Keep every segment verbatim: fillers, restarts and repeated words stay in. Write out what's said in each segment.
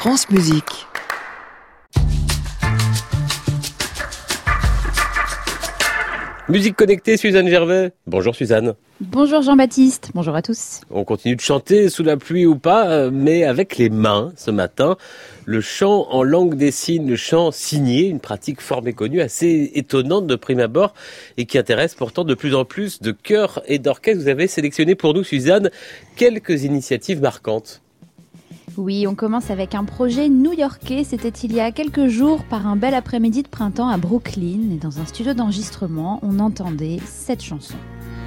France Musique. Musique connectée, Suzanne Gervais. Bonjour Suzanne. Bonjour Jean-Baptiste, bonjour à tous. On continue de chanter sous la pluie ou pas, mais avec les mains ce matin. Le chant en langue des signes, le chant signé, une pratique fort méconnue, assez étonnante de prime abord et qui intéresse pourtant de plus en plus de chœurs et d'orchestres. Vous avez sélectionné pour nous, Suzanne, quelques initiatives marquantes. Oui, on commence avec un projet new-yorkais. C'était il y a quelques jours par un bel après-midi de printemps à Brooklyn. Et dans un studio d'enregistrement, on entendait cette chanson.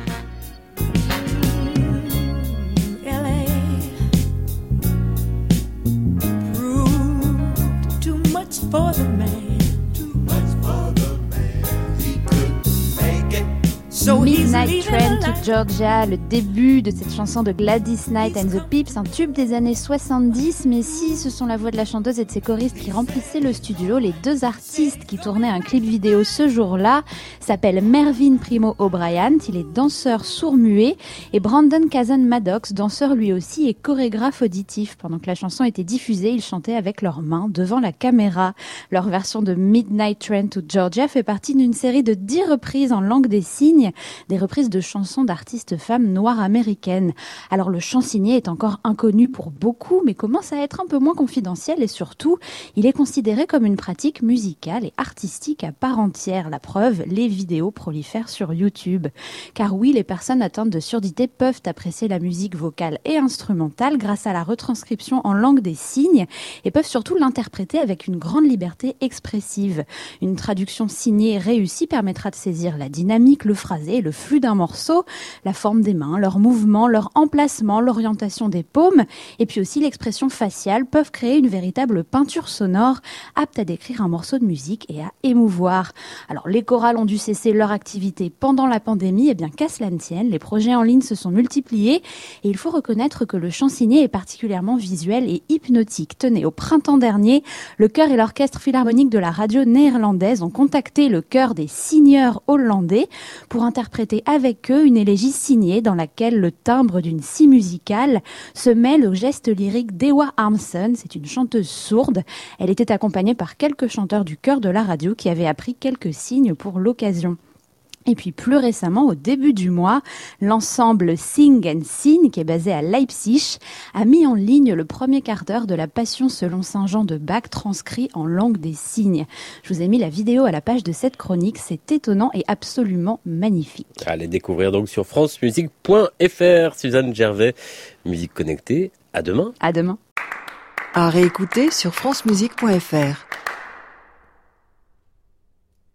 Midnight Train to Georgia, le début de cette chanson de Gladys Knight and the Pips, un tube des années soixante-dix, mais si ce sont la voix de la chanteuse et de ses choristes qui remplissaient le studio, les deux artistes qui tournaient un clip vidéo ce jour-là s'appellent Mervyn Primo O'Brien, il est danseur sourd-muet, et Brandon Kazan Maddox, danseur lui aussi et chorégraphe auditif. Pendant que la chanson était diffusée, ils chantaient avec leurs mains devant la caméra. Leur version de Midnight Train to Georgia fait partie d'une série de dix reprises en langue des signes, des reprises de chansons d'artistes femmes noires américaines. Alors le chant signé est encore inconnu pour beaucoup, mais commence à être un peu moins confidentiel et surtout, il est considéré comme une pratique musicale et artistique à part entière. La preuve, les vidéos prolifèrent sur YouTube. Car oui, les personnes atteintes de surdité peuvent apprécier la musique vocale et instrumentale grâce à la retranscription en langue des signes et peuvent surtout l'interpréter avec une grande liberté expressive. Une traduction signée réussie permettra de saisir la dynamique, le phrasé, le flux d'un morceau, la forme des mains, leurs mouvements, leur emplacement, l'orientation des paumes et puis aussi l'expression faciale peuvent créer une véritable peinture sonore apte à décrire un morceau de musique et à émouvoir. Alors les chorales ont dû cesser leur activité pendant la pandémie, et bien qu'à cela ne tienne, les projets en ligne se sont multipliés et il faut reconnaître que le chant signé est particulièrement visuel et hypnotique. Tenez, au printemps dernier, le chœur et l'orchestre philharmonique de la radio néerlandaise ont contacté le chœur des signeurs hollandais pour interpréter avec eux une élégie signée dans laquelle le timbre d'une scie musicale se mêle au geste lyrique d'Ewa Armson. C'est une chanteuse sourde. Elle était accompagnée par quelques chanteurs du chœur de la radio qui avaient appris quelques signes pour l'occasion. Et puis plus récemment, au début du mois, l'ensemble Sing and Sign, qui est basé à Leipzig, a mis en ligne le premier quart d'heure de la Passion selon Saint Jean de Bach, transcrit en langue des signes. Je vous ai mis la vidéo à la page de cette chronique, c'est étonnant et absolument magnifique. Allez découvrir donc sur francemusique point f r. Suzanne Gervais, Musique Connectée, à demain. À demain. À réécouter sur francemusique point f r.